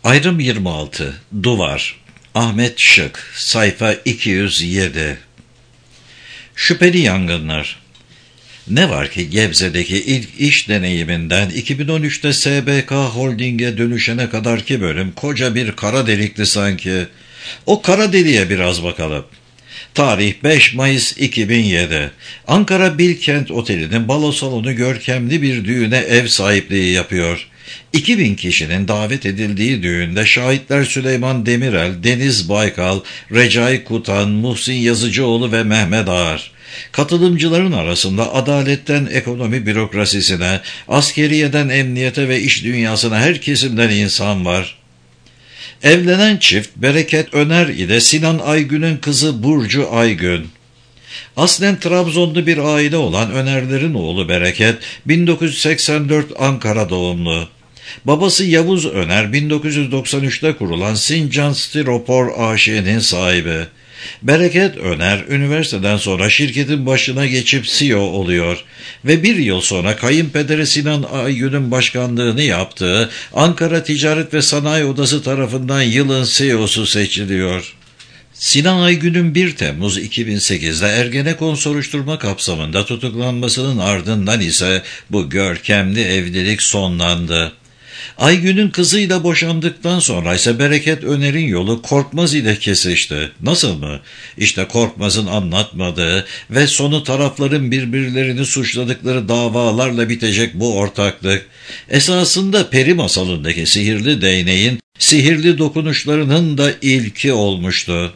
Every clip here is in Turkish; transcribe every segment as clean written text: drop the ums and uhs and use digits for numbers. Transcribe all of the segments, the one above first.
Ayrım 26. Duvar. Ahmet Şık. Sayfa 207. Şüpheli yangınlar. Ne var ki Gebze'deki ilk iş deneyiminden 2013'te SBK Holding'e dönüşene kadarki bölüm koca bir kara delikti sanki. O kara deliğe biraz bakalım. Tarih 5 Mayıs 2007. Ankara Bilkent Oteli'nin balo salonu görkemli bir düğüne ev sahipliği yapıyor. 2000 kişinin davet edildiği düğünde şahitler Süleyman Demirel, Deniz Baykal, Recai Kutan, Muhsin Yazıcıoğlu ve Mehmet Ağar. Katılımcıların arasında adaletten ekonomi bürokrasisine, askeriyeden emniyete ve iş dünyasına her kesimden insan var. Evlenen çift Bereket Öner ile Sinan Aygün'ün kızı Burcu Aygün. Aslen Trabzonlu bir aile olan Önerlerin oğlu Bereket, 1984 Ankara doğumlu. Babası Yavuz Öner, 1993'te kurulan Sincan Stiropor AŞ'nin sahibi. Bereket Öner, üniversiteden sonra şirketin başına geçip CEO oluyor ve bir yıl sonra kayınpederi Sinan Aygün'ün başkanlığını yaptığı Ankara Ticaret ve Sanayi Odası tarafından yılın CEO'su seçiliyor. Sinan Aygün'ün 1 Temmuz 2008'de Ergenekon soruşturma kapsamında tutuklanmasının ardından ise bu görkemli evlilik sonlandı. Aygün'ün kızıyla boşandıktan sonra ise Bereket Öner'in yolu Korkmaz ile kesişti. Nasıl mı? İşte Korkmaz'ın anlatmadığı ve sonu tarafların birbirlerini suçladıkları davalarla bitecek bu ortaklık, esasında peri masalındaki sihirli değneğin sihirli dokunuşlarının da ilki olmuştu.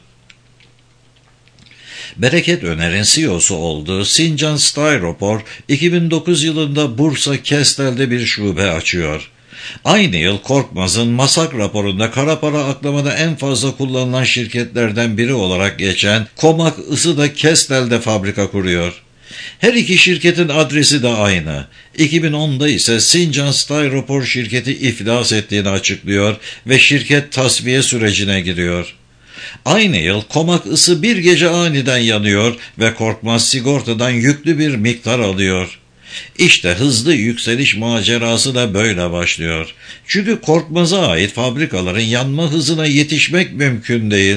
Bereket Öner'in CEO'su olduğu Sincan Stiropor, 2009 yılında Bursa Kestel'de bir şube açıyor. Aynı yıl Korkmaz'ın Masak raporunda kara para aklamada en fazla kullanılan şirketlerden biri olarak geçen Komak Isı'da Kestel'de fabrika kuruyor. Her iki şirketin adresi de aynı. 2010'da ise Sincan Stiropor şirketi iflas ettiğini açıklıyor ve şirket tasfiye sürecine giriyor. Aynı yıl Komak Isı bir gece aniden yanıyor ve Korkmaz sigortadan yüklü bir miktar alıyor. İşte hızlı yükseliş macerası da böyle başlıyor. Çünkü Korkmaz'a ait fabrikaların yanma hızına yetişmek mümkün değil.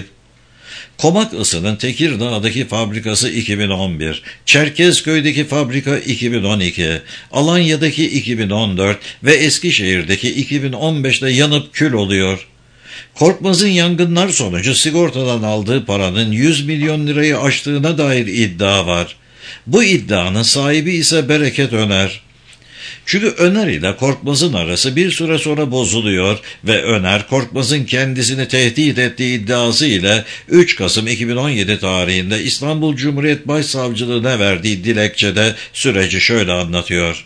Komak Isı'nın Tekirdağ'daki fabrikası 2011, Çerkezköy'deki fabrika 2012, Alanya'daki 2014 ve Eskişehir'deki 2015'te yanıp kül oluyor. Korkmaz'ın yangınlar sonucu sigortadan aldığı paranın 100 milyon lirayı aştığına dair iddia var. Bu iddianın sahibi ise Bereket Öner. Çünkü Öner ile Korkmaz'ın arası bir süre sonra bozuluyor ve Öner, Korkmaz'ın kendisini tehdit ettiği iddiası ile 3 Kasım 2017 tarihinde İstanbul Cumhuriyet Başsavcılığına verdiği dilekçede süreci şöyle anlatıyor.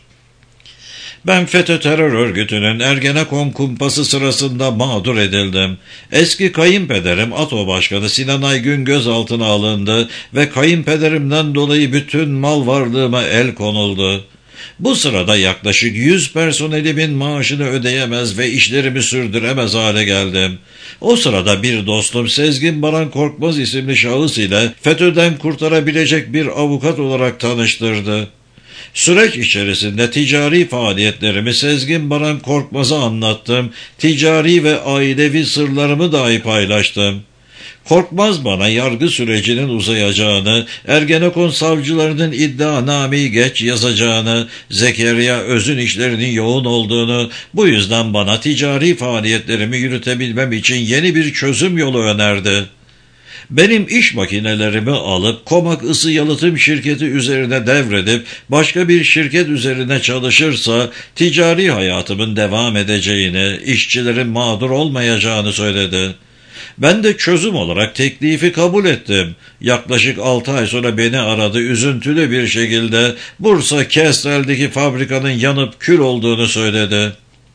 Ben FETÖ terör örgütünün Ergenekon kumpası sırasında mağdur edildim. Eski kayınpederim ATO Başkanı Sinan Aygün gözaltına alındı ve kayınpederimden dolayı bütün mal varlığıma el konuldu. Bu sırada yaklaşık 100 personelimin maaşını ödeyemez ve işlerimi sürdüremez hale geldim. O sırada bir dostum Sezgin Baran Korkmaz isimli şahıs ile FETÖ'den kurtarabilecek bir avukat olarak tanıştırdı. Süreç içerisinde ticari faaliyetlerimi Sezgin Baran Korkmaz'a anlattım, ticari ve ailevi sırlarımı dahi paylaştım. Korkmaz bana yargı sürecinin uzayacağını, Ergenekon savcılarının iddianameyi geç yazacağını, Zekeriya Öz'ün işlerinin yoğun olduğunu, bu yüzden bana ticari faaliyetlerimi yürütebilmem için yeni bir çözüm yolu önerdi. Benim iş makinelerimi alıp Komak Isı Yalıtım Şirketi üzerine devredip başka bir şirket üzerine çalışırsa ticari hayatımın devam edeceğini, işçilerin mağdur olmayacağını söyledi. Ben de çözüm olarak teklifi kabul ettim. Yaklaşık 6 ay sonra beni aradı, üzüntülü bir şekilde Bursa Kestel'deki fabrikanın yanıp kül olduğunu söyledi.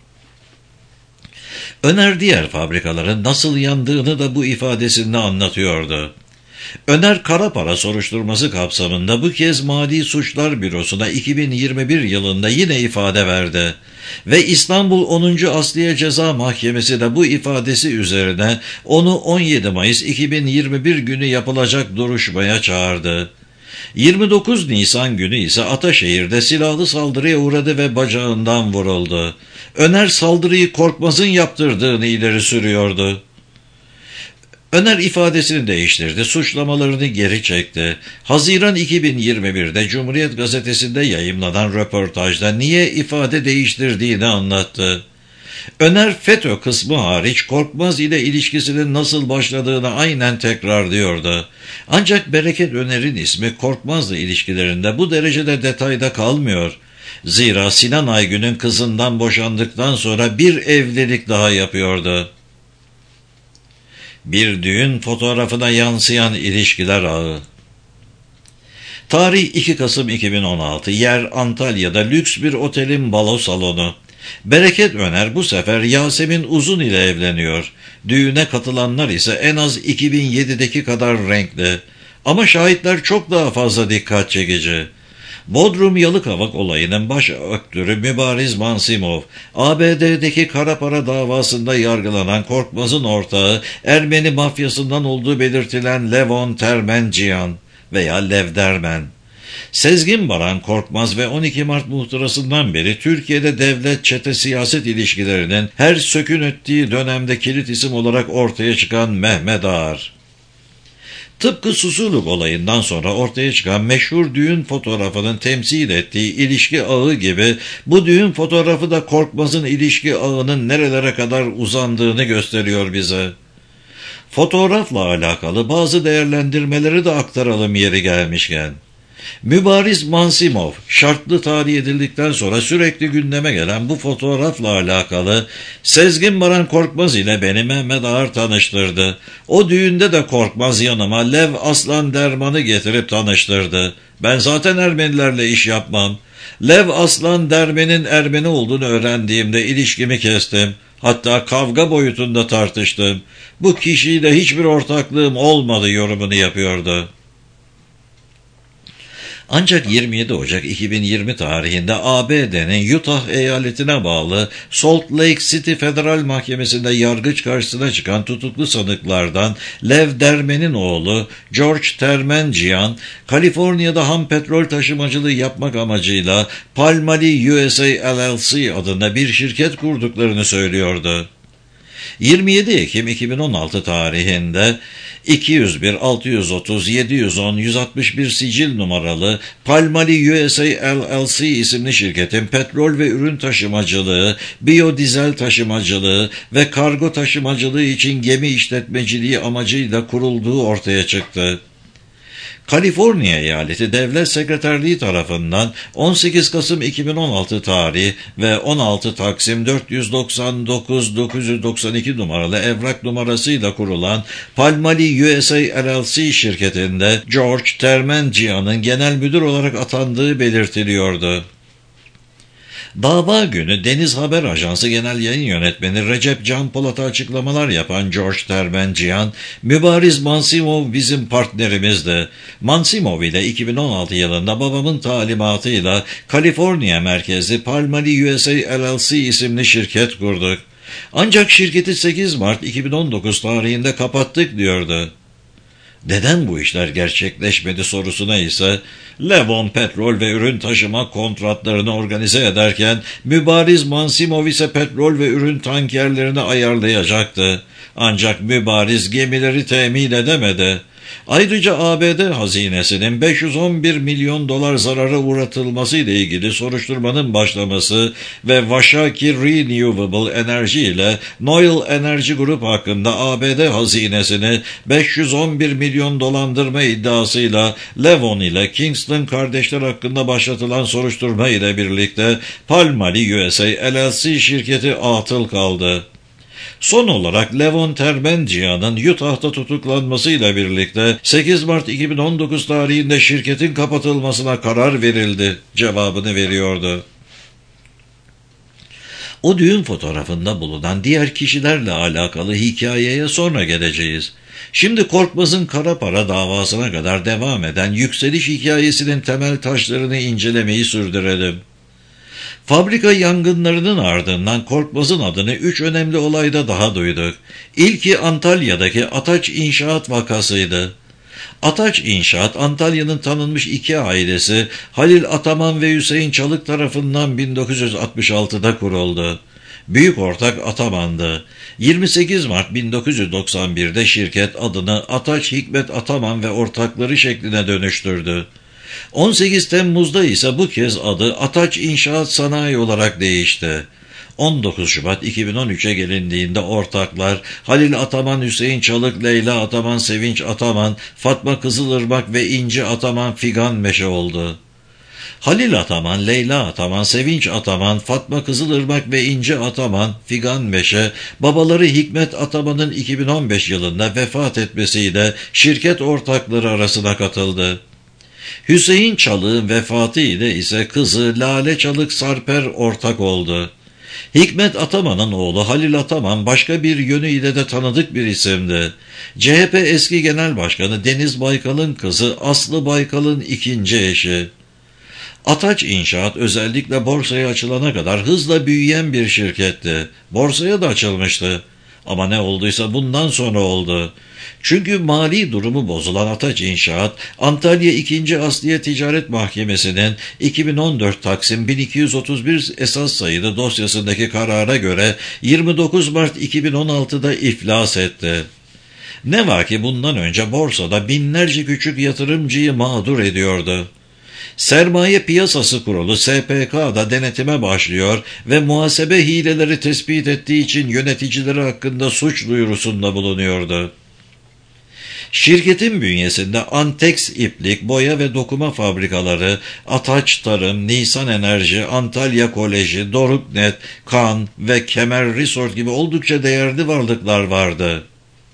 Öner diğer fabrikaların nasıl yandığını da bu ifadesinde anlatıyordu. Öner kara para soruşturması kapsamında bu kez Mali Suçlar Bürosu'na 2021 yılında yine ifade verdi. Ve İstanbul 10. Asliye Ceza Mahkemesi de bu ifadesi üzerine onu 17 Mayıs 2021 günü yapılacak duruşmaya çağırdı. 29 Nisan günü ise Ataşehir'de silahlı saldırıya uğradı ve bacağından vuruldu. Öner saldırıyı Korkmaz'ın yaptırdığını ileri sürüyordu. Öner ifadesini değiştirdi, suçlamalarını geri çekti. Haziran 2021'de Cumhuriyet Gazetesi'nde yayımlanan röportajda niye ifade değiştirdiğini anlattı. Öner FETÖ kısmı hariç Korkmaz ile ilişkisinin nasıl başladığını aynen tekrarlıyordu. Ancak Bereket Öner'in ismi Korkmaz'la ilişkilerinde bu derecede detayda kalmıyor. Zira Sinan Aygün'ün kızından boşandıktan sonra bir evlilik daha yapıyordu. Bir düğün fotoğrafına yansıyan ilişkiler ağı. Tarih 2 Kasım 2016, yer Antalya'da lüks bir otelin balo salonu. Bereket Öner bu sefer Yasemin Uzun ile evleniyor. Düğüne katılanlar ise en az 2007'deki kadar renkli. Ama şahitler çok daha fazla dikkat çekici. Bodrum Yalıkavak olayının baş aktörü Mübariz Mansimov, ABD'deki kara para davasında yargılanan Korkmaz'ın ortağı Ermeni mafyasından olduğu belirtilen Levon Termenciyan veya Lev Dermen. Sezgin Baran Korkmaz ve 12 Mart muhtırasından beri Türkiye'de devlet çete siyaset ilişkilerinin her sökün ettiği dönemde kilit isim olarak ortaya çıkan Mehmet Ağar. Tıpkı Susurluk olayından sonra ortaya çıkan meşhur düğün fotoğrafının temsil ettiği ilişki ağı gibi bu düğün fotoğrafı da Korkmaz'ın ilişki ağının nerelere kadar uzandığını gösteriyor bize. Fotoğrafla alakalı bazı değerlendirmeleri de aktaralım yeri gelmişken. Mübariz Mansimov, şartlı tahliye edildikten sonra sürekli gündeme gelen bu fotoğrafla alakalı Sezgin Baran Korkmaz ile beni Mehmet Ağar tanıştırdı. O düğünde de Korkmaz yanıma Lev Aslan Derman'ı getirip tanıştırdı. Ben zaten Ermenilerle iş yapmam. Lev Aslan Derman'ın Ermeni olduğunu öğrendiğimde ilişkimi kestim. Hatta kavga boyutunda tartıştım. Bu kişiyle hiçbir ortaklığım olmadı yorumunu yapıyordu. Ancak 27 Ocak 2020 tarihinde ABD'nin Utah eyaletine bağlı Salt Lake City Federal Mahkemesi'nde yargıç karşısına çıkan tutuklu sanıklardan Lev Dermen'in oğlu George Termenciyan, Kaliforniya'da ham petrol taşımacılığı yapmak amacıyla Palmali USA LLC adında bir şirket kurduklarını söylüyordu. 27 Ekim 2016 tarihinde 201 630 710 161 sicil numaralı Palmali USA LLC isimli şirketin petrol ve ürün taşımacılığı, biyodizel taşımacılığı ve kargo taşımacılığı için gemi işletmeciliği amacıyla kurulduğu ortaya çıktı. Kaliforniya Eyaleti Devlet Sekreterliği tarafından 18 Kasım 2016 tarih ve 16 Taksim 499-992 numaralı evrak numarasıyla kurulan Palmali USA LLC şirketinde George Termenciyan'ın genel müdür olarak atandığı belirtiliyordu. Dava günü Deniz Haber Ajansı Genel Yayın Yönetmeni Recep Can Polat'a açıklamalar yapan George Termenciyan, Mübariz Mansimov bizim partnerimizdi. Mansimov ile 2016 yılında babamın talimatıyla Kaliforniya merkezli Palmali USA LLC isimli şirket kurduk. Ancak şirketi 8 Mart 2019 tarihinde kapattık diyordu. Neden bu işler gerçekleşmedi sorusuna ise Levon petrol ve ürün taşıma kontratlarını organize ederken Mübariz Mansimov ise petrol ve ürün tankerlerini ayarlayacaktı. Ancak Mübariz gemileri temin edemedi. Ayrıca ABD hazinesinin 511 milyon dolar zarara uğratılması ile ilgili soruşturmanın başlaması ve Vashaki Renewable Energy ile Noil Energy Group hakkında ABD hazinesini 511 milyon dolandırma iddiasıyla Levon ile Kingston kardeşler hakkında başlatılan soruşturma ile birlikte Palmali USA LLC şirketi atıl kaldı. Son olarak Levon Termenciyan'ın Utah'ta tutuklanmasıyla birlikte 8 Mart 2019 tarihinde şirketin kapatılmasına karar verildi cevabını veriyordu. O düğün fotoğrafında bulunan diğer kişilerle alakalı hikayeye sonra geleceğiz. Şimdi Korkmaz'ın kara para davasına kadar devam eden yükseliş hikayesinin temel taşlarını incelemeyi sürdürelim. Fabrika yangınlarının ardından Korkmaz'ın adını 3 önemli olayda daha duyduk. İlki Antalya'daki Ataç İnşaat vakasıydı. Ataç İnşaat, Antalya'nın tanınmış iki ailesi Halil Ataman ve Hüseyin Çalık tarafından 1966'da kuruldu. Büyük ortak Ataman'dı. 28 Mart 1991'de şirket adını Ataç Hikmet Ataman ve ortakları şekline dönüştürdü. 18 Temmuz'da ise bu kez adı Ataç İnşaat Sanayi olarak değişti. 19 Şubat 2013'e gelindiğinde ortaklar Halil Ataman, Hüseyin Çalık, Leyla Ataman, Sevinç Ataman, Fatma Kızılırmak ve İnci Ataman Figan Meşe oldu. Halil Ataman, Leyla Ataman, Sevinç Ataman, Fatma Kızılırmak ve İnci Ataman Figan Meşe, babaları Hikmet Ataman'ın 2015 yılında vefat etmesiyle şirket ortakları arasına katıldı. Hüseyin Çalık'ın vefatı ile ise kızı Lale Çalık Sarper ortak oldu. Hikmet Ataman'ın oğlu Halil Ataman başka bir yönüyle de tanıdık bir isimdi. CHP eski genel başkanı Deniz Baykal'ın kızı Aslı Baykal'ın ikinci eşi. Ataç İnşaat özellikle borsaya açılana kadar hızla büyüyen bir şirketti. Borsaya da açılmıştı. Ama ne olduysa bundan sonra oldu. Çünkü mali durumu bozulan Ataç İnşaat, Antalya 2. Asliye Ticaret Mahkemesi'nin 2014 Taksim 1231 esas sayılı dosyasındaki karara göre 29 Mart 2016'da iflas etti. Ne var ki bundan önce borsada binlerce küçük yatırımcıyı mağdur ediyordu. Sermaye Piyasası Kurulu SPK'da denetime başlıyor ve muhasebe hileleri tespit ettiği için yöneticileri hakkında suç duyurusunda bulunuyordu. Şirketin bünyesinde Antex İplik, Boya ve Dokuma Fabrikaları, Ataç Tarım, Nisan Enerji, Antalya Koleji, Doruknet, Kan ve Kemer Resort gibi oldukça değerli varlıklar vardı.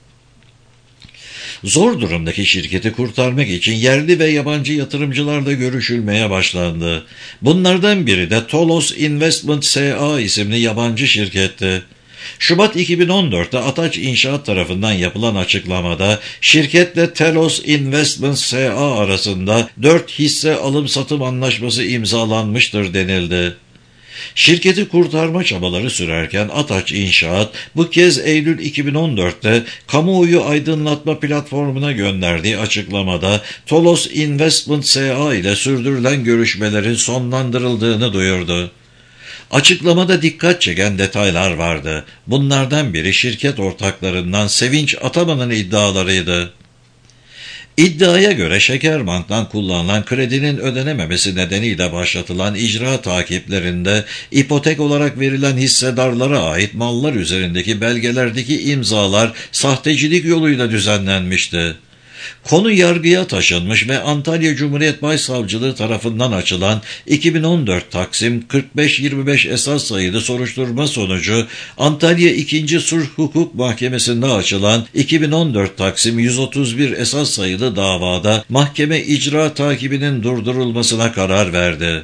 Zor durumdaki şirketi kurtarmak için yerli ve yabancı yatırımcılarla görüşülmeye başlandı. Bunlardan biri de Tolos Investment SA isimli yabancı şirketti. Şubat 2014'te Ataç İnşaat tarafından yapılan açıklamada şirketle Telos Investment SA arasında 4 hisse alım-satım anlaşması imzalanmıştır denildi. Şirketi kurtarma çabaları sürerken Ataç İnşaat bu kez Eylül 2014'te kamuoyu aydınlatma platformuna gönderdiği açıklamada Tolos Investment SA ile sürdürülen görüşmelerin sonlandırıldığını duyurdu. Açıklamada dikkat çeken detaylar vardı. Bunlardan biri şirket ortaklarından Sevinç Ataman'ın iddialarıydı. İddiaya göre Şekerbank'tan kullanılan kredinin ödenememesi nedeniyle başlatılan icra takiplerinde ipotek olarak verilen hissedarlara ait mallar üzerindeki belgelerdeki imzalar sahtecilik yoluyla düzenlenmişti. Konu yargıya taşınmış ve Antalya Cumhuriyet Başsavcılığı tarafından açılan 2014 Taksim 4525 esas sayılı soruşturma sonucu Antalya 2. Sulh Hukuk Mahkemesi'nde açılan 2014 Taksim 131 esas sayılı davada mahkeme icra takibinin durdurulmasına karar verdi.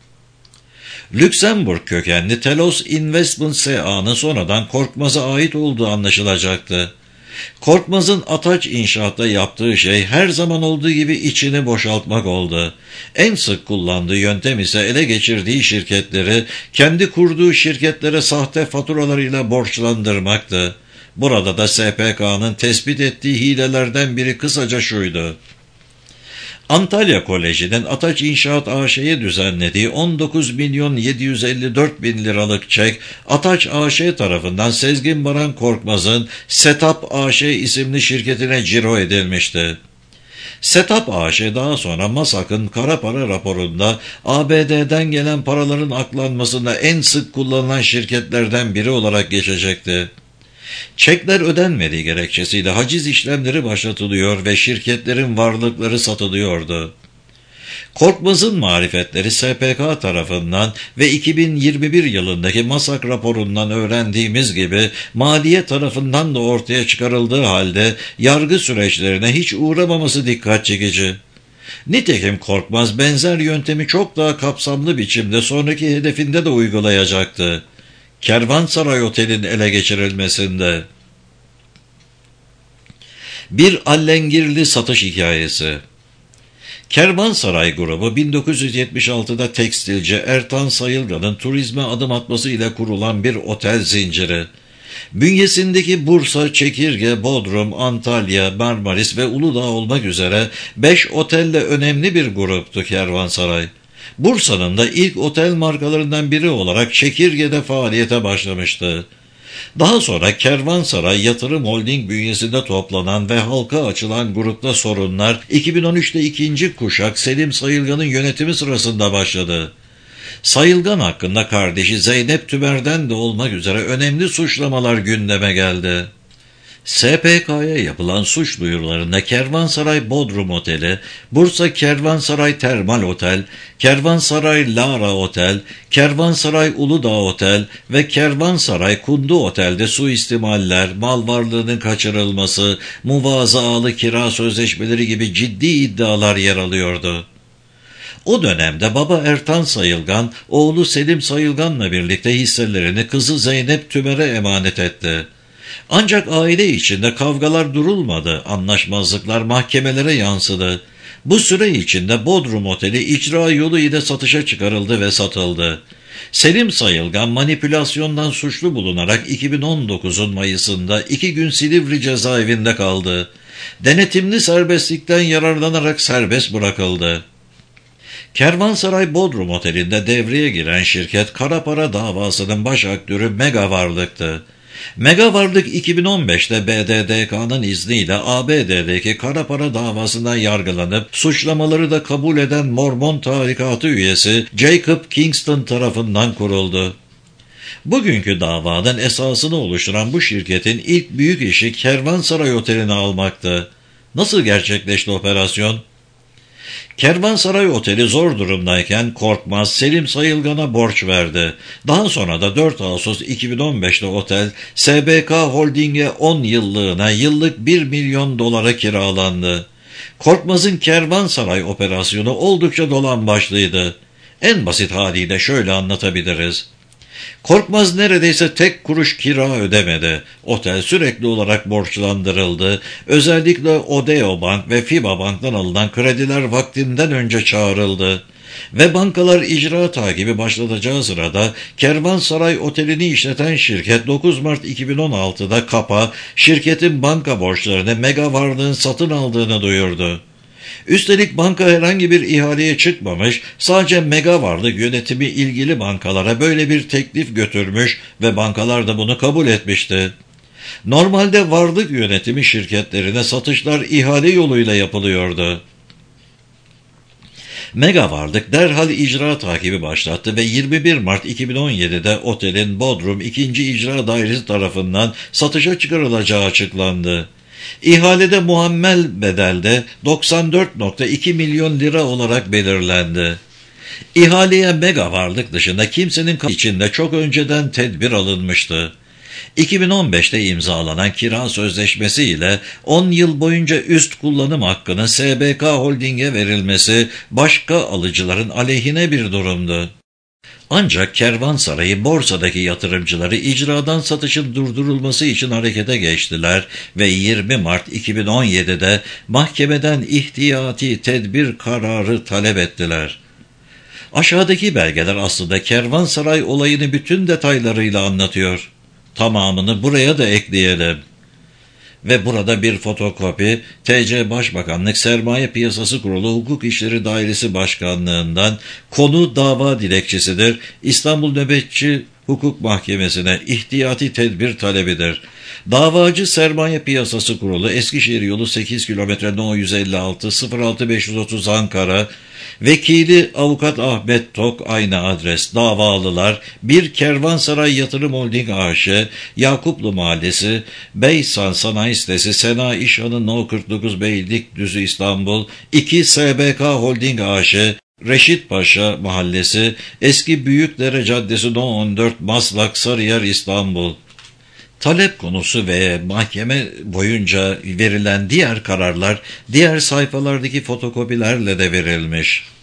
Lüksemburg kökenli Telos Investment SA'nın sonradan Korkmaz'a ait olduğu anlaşılacaktı. Korkmaz'ın Ataç İnşaat'ta yaptığı şey her zaman olduğu gibi içini boşaltmak oldu. En sık kullandığı yöntem ise ele geçirdiği şirketleri kendi kurduğu şirketlere sahte faturalarıyla borçlandırmaktı. Burada da SPK'nın tespit ettiği hilelerden biri kısaca şuydu. Antalya Koleji'nin Ataç İnşaat AŞ'ye düzenlediği 19.754.000 liralık çek, Ataç AŞ tarafından Sezgin Baran Korkmaz'ın Setap AŞ isimli şirketine ciro edilmişti. Setap AŞ daha sonra MASAK'ın kara para raporunda ABD'den gelen paraların aklanmasında en sık kullanılan şirketlerden biri olarak geçecekti. Çekler ödenmediği gerekçesiyle haciz işlemleri başlatılıyor ve şirketlerin varlıkları satılıyordu. Korkmaz'ın marifetleri SPK tarafından ve 2021 yılındaki MASAK raporundan öğrendiğimiz gibi maliye tarafından da ortaya çıkarıldığı halde yargı süreçlerine hiç uğramaması dikkat çekici. Nitekim Korkmaz benzer yöntemi çok daha kapsamlı biçimde sonraki hedefinde de uygulayacaktı. Kervansaray Otel'in ele geçirilmesinde. Bir allengirli satış hikayesi. Kervansaray grubu 1976'da tekstilci Ertan Sayılgan'ın turizme adım atması ile kurulan bir otel zinciri. Bünyesindeki Bursa, Çekirge, Bodrum, Antalya, Marmaris ve Uludağ olmak üzere 5 otelle önemli bir gruptu kervansaray. Bursa'nın da ilk otel markalarından biri olarak Çekirge'de faaliyete başlamıştı. Daha sonra Kervansaray Yatırım Holding bünyesinde toplanan ve halka açılan grupta sorunlar 2013'te ikinci kuşak Selim Sayılgan'ın yönetimi sırasında başladı. Sayılgan hakkında kardeşi Zeynep Tümer'den de olmak üzere önemli suçlamalar gündeme geldi. SPK'ya yapılan suç duyurularında Kervansaray Bodrum Oteli, Bursa Kervansaray Termal Otel, Kervansaray Lara Otel, Kervansaray Uludağ Otel ve Kervansaray Kundu Otel'de suistimaller, mal varlığının kaçırılması, muvazaalı kira sözleşmeleri gibi ciddi iddialar yer alıyordu. O dönemde baba Ertan Sayılgan, oğlu Selim Sayılgan'la birlikte hisselerini kızı Zeynep Tümer'e emanet etti. Ancak aile içinde kavgalar durulmadı, anlaşmazlıklar mahkemelere yansıdı. Bu süre içinde Bodrum Oteli icra yolu ile satışa çıkarıldı ve satıldı. Selim Sayılgan manipülasyondan suçlu bulunarak 2019'un Mayıs'ında 2 gün Silivri cezaevinde kaldı. Denetimli serbestlikten yararlanarak serbest bırakıldı. Kervansaray Bodrum Oteli'nde devreye giren şirket kara para davasının baş aktörü Mega Varlık'tı. Mega Varlık 2015'te BDDK'nın izniyle ABD'deki kara para davasından yargılanıp suçlamaları da kabul eden Mormon tarikatı üyesi Jacob Kingston tarafından kuruldu. Bugünkü davanın esasını oluşturan bu şirketin ilk büyük işi Kervansaray Oteli'ni almaktı. Nasıl gerçekleşti operasyon? Kervansaray Oteli zor durumdayken Korkmaz Selim Sayılgan'a borç verdi. Daha sonra da 4 Ağustos 2015'te otel SBK Holding'e 10 yıllığına yıllık 1 milyon dolara kiralandı. Korkmaz'ın Kervansaray operasyonu oldukça dolambaçlıydı. En basit haliyle şöyle anlatabiliriz. Korkmaz neredeyse tek kuruş kira ödemedi. Otel sürekli olarak borçlandırıldı. Özellikle Odeo Bank ve FIBA Bank'tan alınan krediler vaktinden önce çağrıldı. Ve bankalar icra takibi başlatacağı sırada Kervansaray Oteli'ni işleten şirket 9 Mart 2016'da KAP'a şirketin banka borçlarını Mega Varlık'ın satın aldığını duyurdu. Üstelik banka herhangi bir ihaleye çıkmamış, sadece Mega Varlık yönetimi ilgili bankalara böyle bir teklif götürmüş ve bankalar da bunu kabul etmişti. Normalde varlık yönetimi şirketlerine satışlar ihale yoluyla yapılıyordu. Mega Varlık derhal icra takibi başlattı ve 21 Mart 2017'de otelin Bodrum 2. İcra Dairesi tarafından satışa çıkarılacağı açıklandı. İhalede muammel bedelde 94,2 milyon lira olarak belirlendi. İhaleye Mega Varlık dışında kimsenin içinde çok önceden tedbir alınmıştı. 2015'te imzalanan kira sözleşmesi ile 10 yıl boyunca üst kullanım hakkının SBK Holding'e verilmesi başka alıcıların aleyhine bir durumdu. Ancak Kervansaray'ı borsadaki yatırımcıları icradan satışın durdurulması için harekete geçtiler ve 20 Mart 2017'de mahkemeden ihtiyati tedbir kararı talep ettiler. Aşağıdaki belgeler aslında Kervansaray olayını bütün detaylarıyla anlatıyor. Tamamını buraya da ekleyelim. Ve burada bir fotokopi TC Başbakanlık Sermaye Piyasası Kurulu Hukuk İşleri Dairesi Başkanlığından konu dava dilekçesidir. İstanbul Nöbetçi Hukuk Mahkemesi'ne ihtiyati tedbir talebidir. Davacı Sermaye Piyasası Kurulu Eskişehir Yolu 8 km No 156 06530 Ankara. Vekili Avukat Ahmet Tok aynı adres. Davalılar 1 Kervansaray Yatırım Holding AŞ, Yakuplu Mahallesi, Beysan Sanayi Sitesi, Sena İşhanı No 49 Beylikdüzü İstanbul. 2 SBK Holding AŞ, Reşit Paşa Mahallesi, Eski Büyükdere Caddesi No 14 Maslak Sarıyer İstanbul. Talep konusu ve mahkeme boyunca verilen diğer kararlar diğer sayfalardaki fotokopilerle de verilmiş.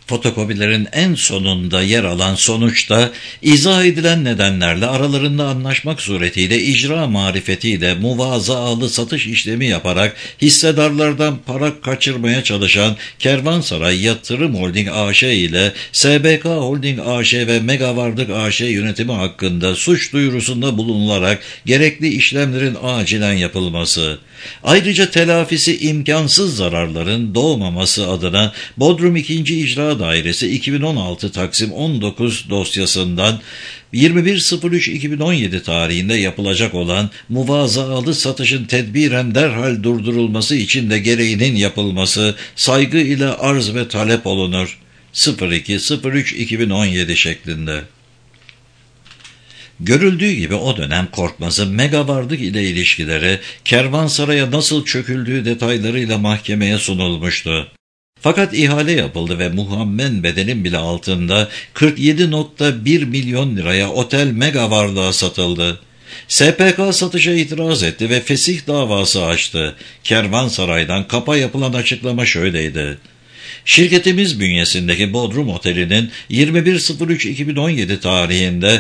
Fotokopilerin en sonunda yer alan sonuçta izah edilen nedenlerle aralarında anlaşmak suretiyle icra marifetiyle muvazaalı satış işlemi yaparak hissedarlardan para kaçırmaya çalışan Kervansaray Yatırım Holding AŞ ile SBK Holding AŞ ve Mega Varlık AŞ yönetimi hakkında suç duyurusunda bulunularak gerekli işlemlerin acilen yapılması. Ayrıca telafisi imkansız zararların doğmaması adına Bodrum 2. İcra Dairesi 2016 Taksim 19 dosyasından 21.03.2017 tarihinde yapılacak olan muvazaalı satışın tedbiren derhal durdurulması için de gereğinin yapılması saygı ile arz ve talep olunur. 02.03.2017 şeklinde. Görüldüğü gibi o dönem Korkmaz'ın Mega Varlık ile ilişkileri Kervansaray'a nasıl çöküldüğü detaylarıyla mahkemeye sunulmuştu. Fakat ihale yapıldı ve muhammen bedelin bile altında 47.1 milyon liraya otel Mega Varlık'a satıldı. SPK satışa itiraz etti ve fesih davası açtı. Kervansaray'dan kapa yapılan açıklama şöyleydi. Şirketimiz bünyesindeki Bodrum Oteli'nin 21.03.2017 tarihinde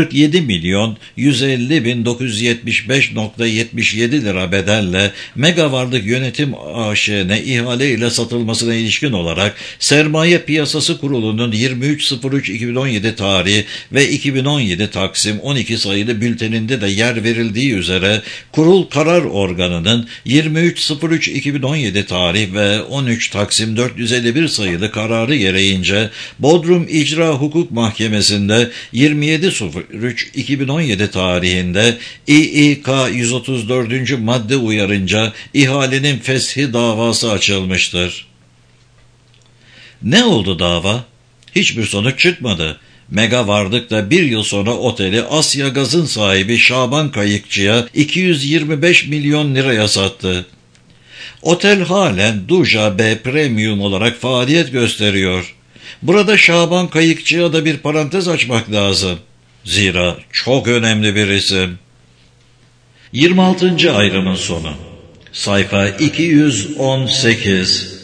47.150.975.77 lira bedelle Mega Varlık Yönetim AŞ'ne ihale ile satılmasına ilişkin olarak Sermaye Piyasası Kurulu'nun 23.03.2017 tarihi ve 2017 Taksim 12 sayılı bülteninde de yer verildiği üzere kurul karar organının 23.03.2017 tarih ve 13 Taksim 451 sayılı kararı gereğince Bodrum İcra Hukuk Mahkemesi'nde 27.03.2017 tarihinde İİK 134. madde uyarınca ihalenin feshi davası açılmıştır. Ne oldu dava? Hiçbir sonuç çıkmadı. Mega Varlık da bir yıl sonra oteli Asya Gaz'ın sahibi Şaban Kayıkçı'ya 225 milyon liraya sattı. Otel halen Duja B Premium olarak faaliyet gösteriyor. Burada Şaban Kayıkçı'ya da bir parantez açmak lazım. Zira çok önemli bir isim. 26. ayrımın sonu. Sayfa 218.